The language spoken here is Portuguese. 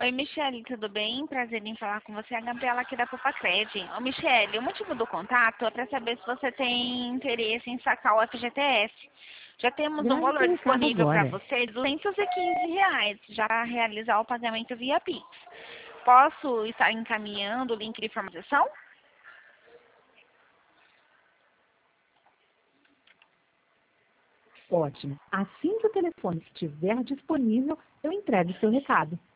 Oi, Michele, tudo bem? Prazer em falar com você. A Gabriela aqui da Popacred. Ô, Michele, o motivo do contato é para saber se você tem interesse em sacar o FGTS. Já temos um Grave seu valor recado disponível para agora. você de R$ 215, já para realizar o pagamento via Pix. Posso estar encaminhando o link de informação? Ótimo. Assim que o telefone estiver disponível, eu entrego seu recado.